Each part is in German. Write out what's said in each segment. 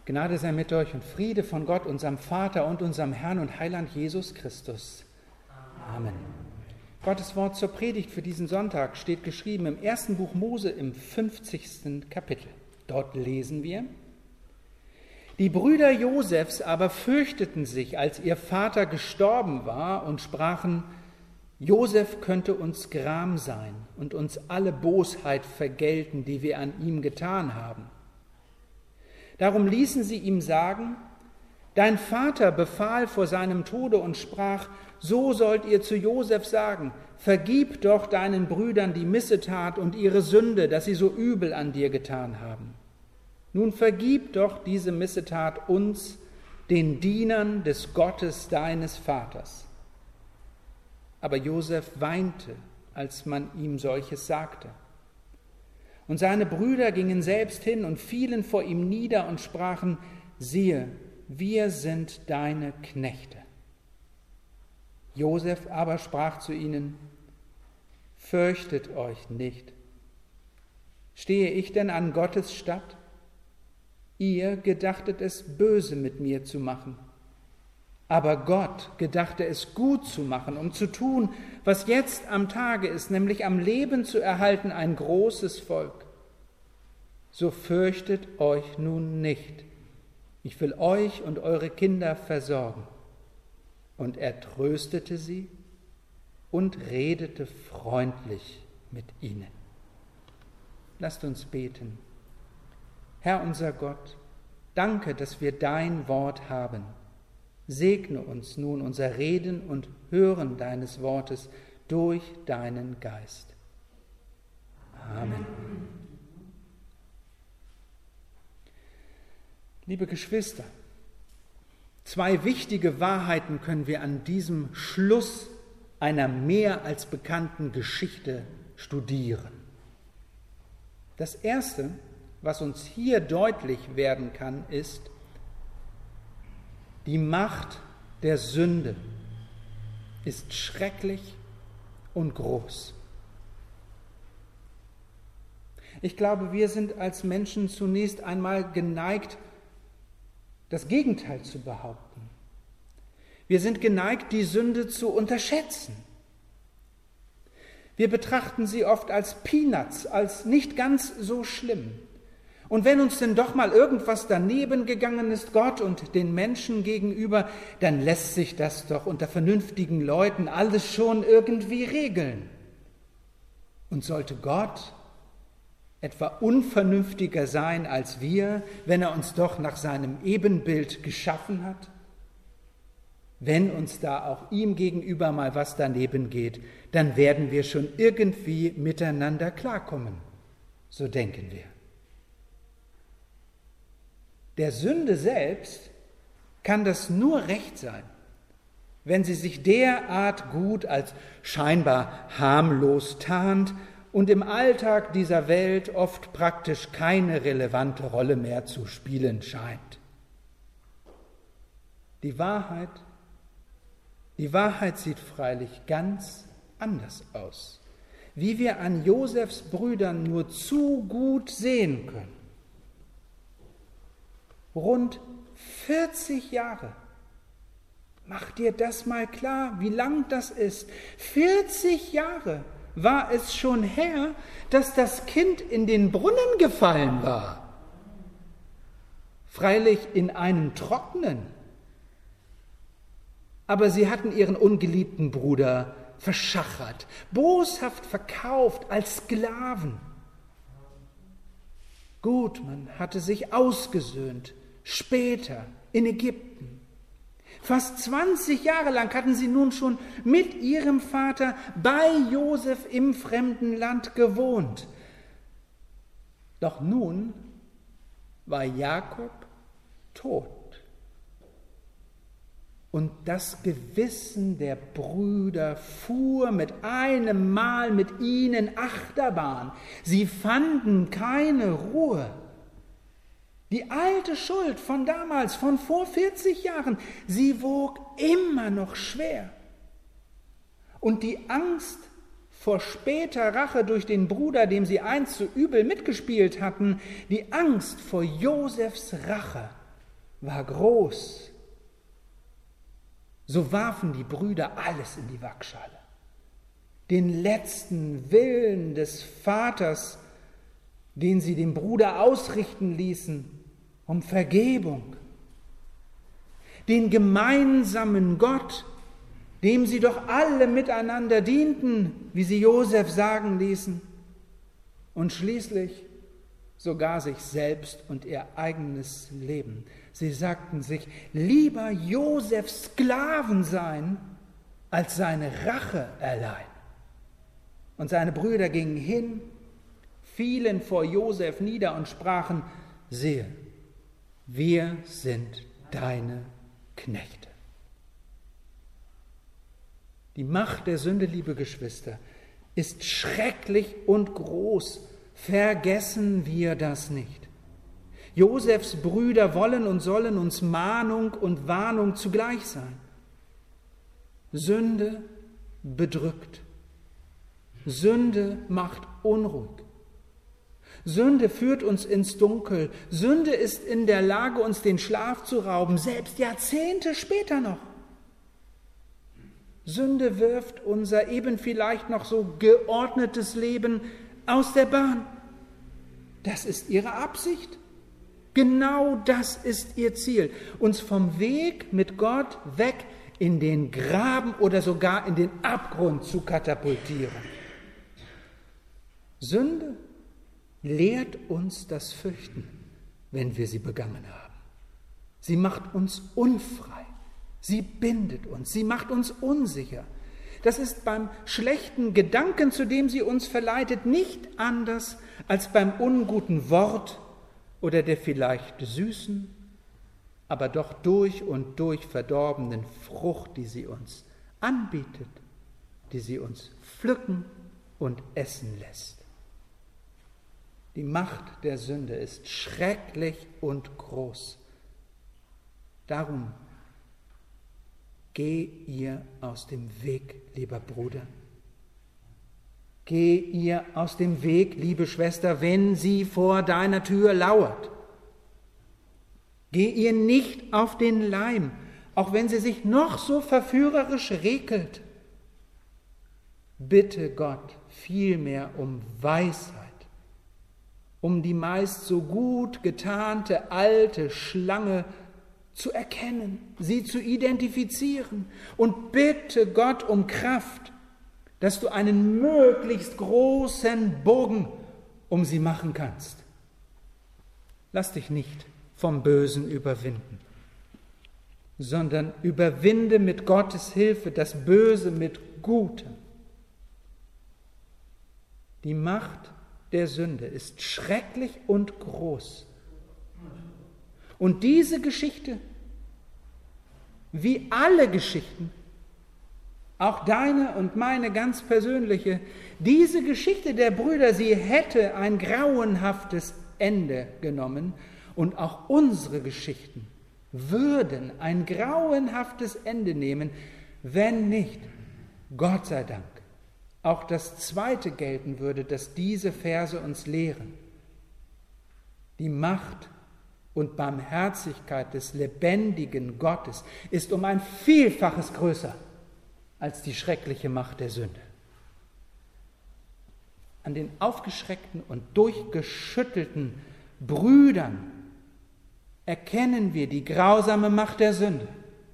Gnade sei mit euch und Friede von Gott, unserem Vater und unserem Herrn und Heiland Jesus Christus. Amen. Gottes Wort zur Predigt für diesen Sonntag steht geschrieben im 1. Buch Mose im 50. Kapitel. Dort lesen wir: Die Brüder Josefs aber fürchteten sich, als ihr Vater gestorben war, und sprachen: Josef könnte uns Gram sein und uns alle Bosheit vergelten, die wir an ihm getan haben. Darum ließen sie ihm sagen: Dein Vater befahl vor seinem Tode und sprach: So sollt ihr zu Josef sagen: Vergib doch deinen Brüdern die Missetat und ihre Sünde, dass sie so übel an dir getan haben. Nun vergib doch diese Missetat uns, den Dienern des Gottes deines Vaters. Aber Josef weinte, als man ihm solches sagte. Und seine Brüder gingen selbst hin und fielen vor ihm nieder und sprachen: Siehe, wir sind deine Knechte. Josef aber sprach zu ihnen: Fürchtet euch nicht. Stehe ich denn an Gottes statt? Ihr gedachtet es, böse mit mir zu machen. Aber Gott gedachte es, gut zu machen, um zu tun, was jetzt am Tage ist, nämlich am Leben zu erhalten ein großes Volk. So fürchtet euch nun nicht. Ich will euch und eure Kinder versorgen. Und er tröstete sie und redete freundlich mit ihnen. Lasst uns beten. Herr unser Gott, danke, dass wir dein Wort haben. Segne uns nun unser Reden und Hören deines Wortes durch deinen Geist. Amen. Liebe Geschwister, zwei wichtige Wahrheiten können wir an diesem Schluss einer mehr als bekannten Geschichte studieren. Das Erste, was uns hier deutlich werden kann, ist: Die Macht der Sünde ist schrecklich und groß. Ich glaube, wir sind als Menschen zunächst einmal geneigt, das Gegenteil zu behaupten. Wir sind geneigt, die Sünde zu unterschätzen. Wir betrachten sie oft als Peanuts, als nicht ganz so schlimm. Und wenn uns denn doch mal irgendwas daneben gegangen ist, Gott und den Menschen gegenüber, dann lässt sich das doch unter vernünftigen Leuten alles schon irgendwie regeln. Und sollte Gott etwa unvernünftiger sein als wir, wenn er uns doch nach seinem Ebenbild geschaffen hat? Wenn uns da auch ihm gegenüber mal was daneben geht, dann werden wir schon irgendwie miteinander klarkommen. So denken wir. Der Sünde selbst kann das nur recht sein, wenn sie sich derart gut als scheinbar harmlos tarnt und im Alltag dieser Welt oft praktisch keine relevante Rolle mehr zu spielen scheint. Die Wahrheit sieht freilich ganz anders aus, wie wir an Josefs Brüdern nur zu gut sehen können. Rund 40 Jahre. Mach dir das mal klar, wie lang das ist. 40 Jahre war es schon her, dass das Kind in den Brunnen gefallen war. Freilich in einen trockenen. Aber sie hatten ihren ungeliebten Bruder verschachert, boshaft verkauft als Sklaven. Gut, man hatte sich ausgesöhnt, später in Ägypten. Fast 20 Jahre lang hatten sie nun schon mit ihrem Vater bei Josef im fremden Land gewohnt. Doch nun war Jakob tot. Und das Gewissen der Brüder fuhr mit einem Mal mit ihnen Achterbahn. Sie fanden keine Ruhe. Die alte Schuld von damals, von vor 40 Jahren, sie wog immer noch schwer. Und die Angst vor später Rache durch den Bruder, dem sie einst so übel mitgespielt hatten, die Angst vor Josefs Rache war groß. So warfen die Brüder alles in die Waagschale. Den letzten Willen des Vaters, den sie dem Bruder ausrichten ließen, um Vergebung. Den gemeinsamen Gott, dem sie doch alle miteinander dienten, wie sie Josef sagen ließen. Und schließlich sogar sich selbst und ihr eigenes Leben. Sie sagten sich, lieber Josef Sklaven sein, als seine Rache erleiden. Und seine Brüder gingen hin, fielen vor Josef nieder und sprachen, siehe, wir sind deine Knechte. Die Macht der Sünde, liebe Geschwister, ist schrecklich und groß. Vergessen wir das nicht. Josefs Brüder wollen und sollen uns Mahnung und Warnung zugleich sein. Sünde bedrückt. Sünde macht unruhig. Sünde führt uns ins Dunkel. Sünde ist in der Lage, uns den Schlaf zu rauben, selbst Jahrzehnte später noch. Sünde wirft unser eben vielleicht noch so geordnetes Leben aus der Bahn. Das ist ihre Absicht. Genau das ist ihr Ziel, uns vom Weg mit Gott weg in den Graben oder sogar in den Abgrund zu katapultieren. Sünde lehrt uns das Fürchten, wenn wir sie begangen haben. Sie macht uns unfrei, sie bindet uns, sie macht uns unsicher. Das ist beim schlechten Gedanken, zu dem sie uns verleitet, nicht anders als beim unguten Wort oder der vielleicht süßen, aber doch durch und durch verdorbenen Frucht, die sie uns anbietet, die sie uns pflücken und essen lässt. Die Macht der Sünde ist schrecklich und groß. Darum geh ihr aus dem Weg, lieber Bruder. Geh ihr aus dem Weg, liebe Schwester, wenn sie vor deiner Tür lauert. Geh ihr nicht auf den Leim, auch wenn sie sich noch so verführerisch rekelt. Bitte Gott vielmehr um Weisheit, um die meist so gut getarnte alte Schlange zu erkennen, sie zu identifizieren. Und bitte Gott um Kraft, dass du einen möglichst großen Bogen um sie machen kannst. Lass dich nicht vom Bösen überwinden, sondern überwinde mit Gottes Hilfe das Böse mit Gutem. Die Macht der Sünde ist schrecklich und groß. Und diese Geschichte, wie alle Geschichten, auch deine und meine ganz persönliche, diese Geschichte der Brüder, sie hätte ein grauenhaftes Ende genommen und auch unsere Geschichten würden ein grauenhaftes Ende nehmen, wenn nicht, Gott sei Dank, auch das Zweite gelten würde, dass diese Verse uns lehren. Die Macht und Barmherzigkeit des lebendigen Gottes ist um ein Vielfaches größer als die schreckliche Macht der Sünde. An den aufgeschreckten und durchgeschüttelten Brüdern erkennen wir die grausame Macht der Sünde.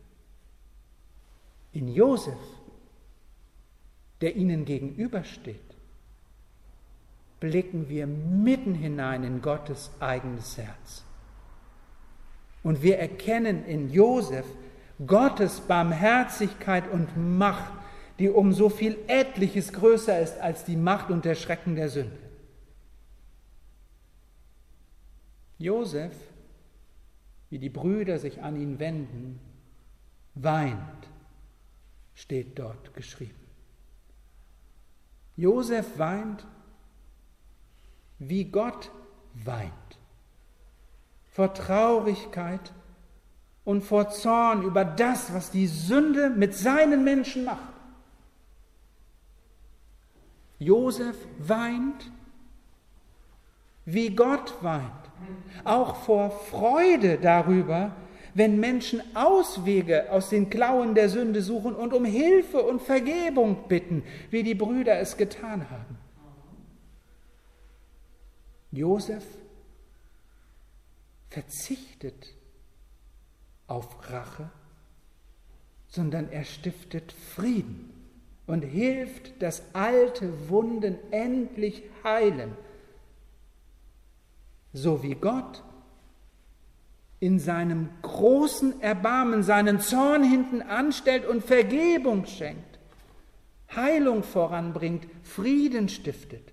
In Josef, der ihnen gegenübersteht, blicken wir mitten hinein in Gottes eigenes Herz. Und wir erkennen in Josef Gottes Barmherzigkeit und Macht, die um so viel Etliches größer ist als die Macht und der Schrecken der Sünde. Josef, wie die Brüder sich an ihn wenden, weint, steht dort geschrieben. Josef weint, wie Gott weint, vor Traurigkeit und vor Zorn über das, was die Sünde mit seinen Menschen macht. Josef weint, wie Gott weint, auch vor Freude darüber, wenn Menschen Auswege aus den Klauen der Sünde suchen und um Hilfe und Vergebung bitten, wie die Brüder es getan haben. Josef verzichtet auf Rache, sondern er stiftet Frieden und hilft, dass alte Wunden endlich heilen, so wie Gott in seinem großen Erbarmen seinen Zorn hinten anstellt und Vergebung schenkt, Heilung voranbringt, Frieden stiftet.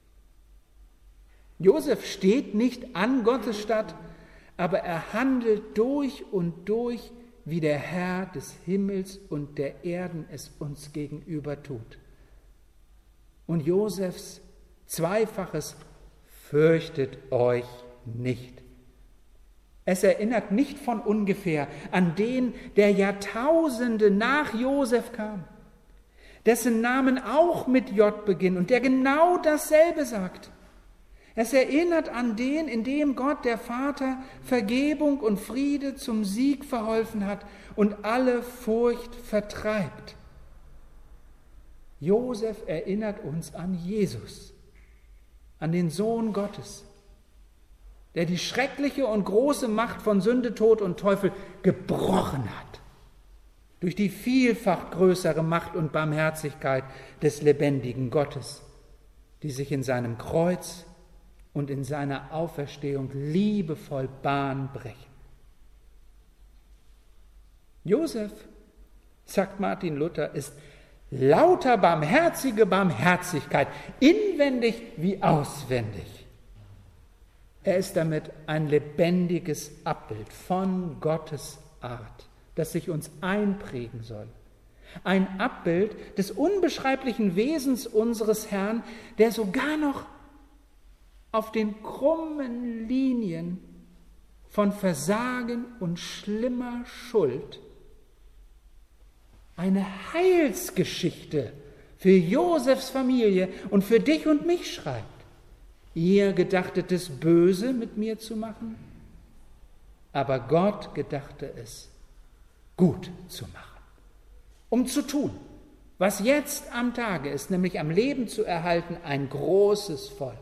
Josef steht nicht an Gottes Statt, aber er handelt durch und durch, wie der Herr des Himmels und der Erden es uns gegenüber tut. Und Josefs zweifaches Fürchtet euch nicht. Es erinnert nicht von ungefähr an den, der Jahrtausende nach Josef kam, dessen Namen auch mit J beginnt und der genau dasselbe sagt. Es erinnert an den, in dem Gott, der Vater, Vergebung und Friede zum Sieg verholfen hat und alle Furcht vertreibt. Josef erinnert uns an Jesus, an den Sohn Gottes, der die schreckliche und große Macht von Sünde, Tod und Teufel gebrochen hat, durch die vielfach größere Macht und Barmherzigkeit des lebendigen Gottes, die sich in seinem Kreuz und in seiner Auferstehung liebevoll Bahn brechen. Josef, sagt Martin Luther, ist lauter barmherzige Barmherzigkeit, inwendig wie auswendig. Er ist damit ein lebendiges Abbild von Gottes Art, das sich uns einprägen soll. Ein Abbild des unbeschreiblichen Wesens unseres Herrn, der sogar noch auf den krummen Linien von Versagen und schlimmer Schuld eine Heilsgeschichte für Josefs Familie und für dich und mich schreibt. Ihr gedachtet es böse mit mir zu machen, aber Gott gedachte es gut zu machen, um zu tun, was jetzt am Tage ist, nämlich am Leben zu erhalten, ein großes Volk.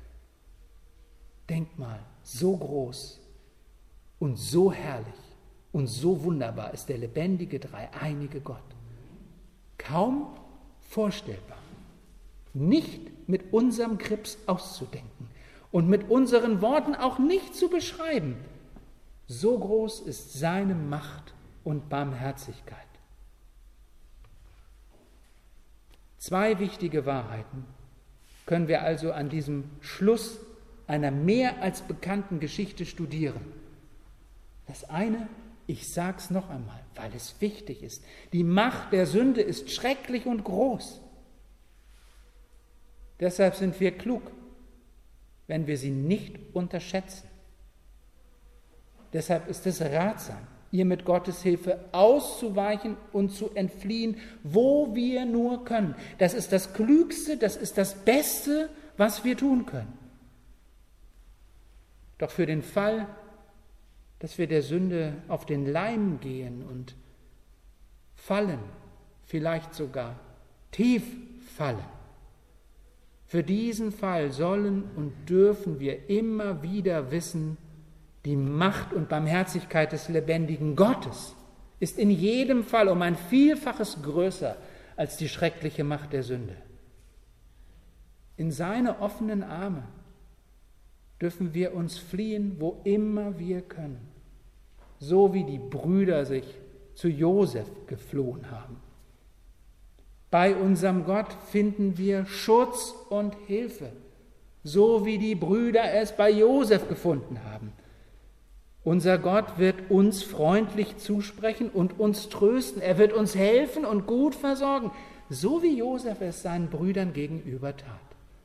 Denk mal, so groß und so herrlich und so wunderbar ist der lebendige, dreieinige Gott. Kaum vorstellbar, nicht mit unserem Grips auszudenken und mit unseren Worten auch nicht zu beschreiben. So groß ist seine Macht und Barmherzigkeit. Zwei wichtige Wahrheiten können wir also an diesem Schluss einer mehr als bekannten Geschichte studieren. Das eine, ich sage es noch einmal, weil es wichtig ist, die Macht der Sünde ist schrecklich und groß. Deshalb sind wir klug, wenn wir sie nicht unterschätzen. Deshalb ist es ratsam, ihr mit Gottes Hilfe auszuweichen und zu entfliehen, wo wir nur können. Das ist das Klügste, das ist das Beste, was wir tun können. Doch für den Fall, dass wir der Sünde auf den Leim gehen und fallen, vielleicht sogar tief fallen, für diesen Fall sollen und dürfen wir immer wieder wissen, die Macht und Barmherzigkeit des lebendigen Gottes ist in jedem Fall um ein Vielfaches größer als die schreckliche Macht der Sünde. In seine offenen Arme dürfen wir uns fliehen, wo immer wir können, so wie die Brüder sich zu Josef geflohen haben. Bei unserem Gott finden wir Schutz und Hilfe, so wie die Brüder es bei Josef gefunden haben. Unser Gott wird uns freundlich zusprechen und uns trösten. Er wird uns helfen und gut versorgen, so wie Josef es seinen Brüdern gegenüber tat.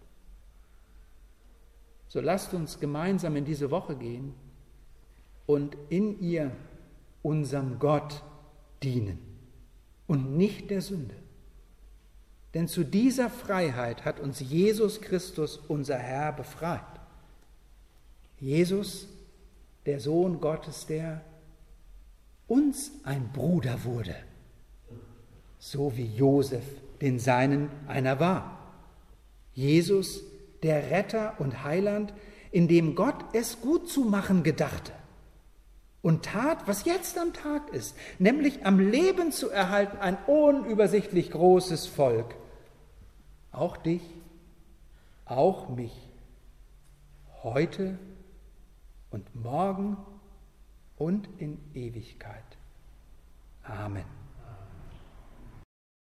So lasst uns gemeinsam in diese Woche gehen und in ihr unserem Gott dienen und nicht der Sünde. Denn zu dieser Freiheit hat uns Jesus Christus, unser Herr, befreit. Jesus, der Sohn Gottes, der uns ein Bruder wurde, so wie Josef den Seinen einer war. Jesus, der Retter und Heiland, in dem Gott es gut zu machen gedachte und tat, was jetzt am Tag ist, nämlich am Leben zu erhalten, ein unübersichtlich großes Volk. Auch dich, auch mich, heute und morgen und in Ewigkeit. Amen.